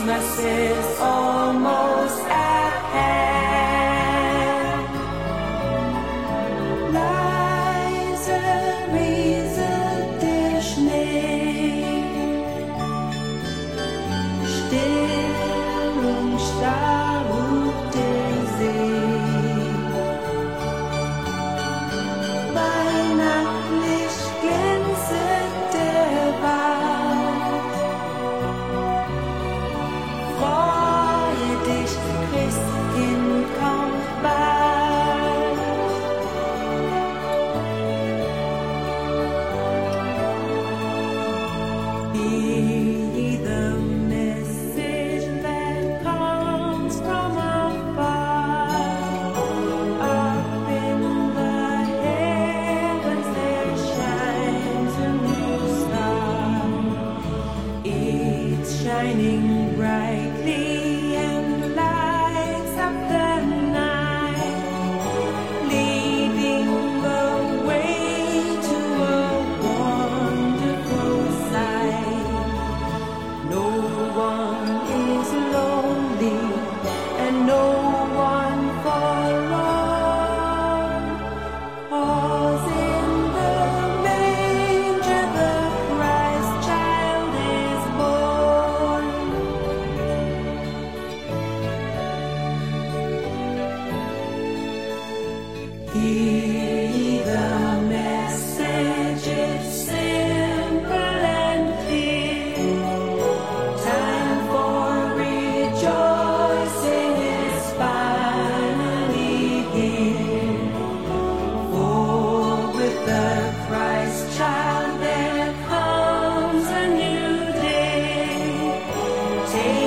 Christmas is almost at hand. Leise rieselt der Schnee, still und starr ruht der See. Weihnachtlich glänzet der Wald. Freue dich, Christkind kommt bald. Hear the message that comes from afar. Up in the heavens there shines a new star. It's shining brightly and lights up the night, leading the way to a wonderful sight. No one is lonely and no one forlorn. 'Cause in the manger the Christ child is born. Hear ye the message, it's simple and clear. Time for rejoicing is finally here. For with the Christ child there comes a new day. Take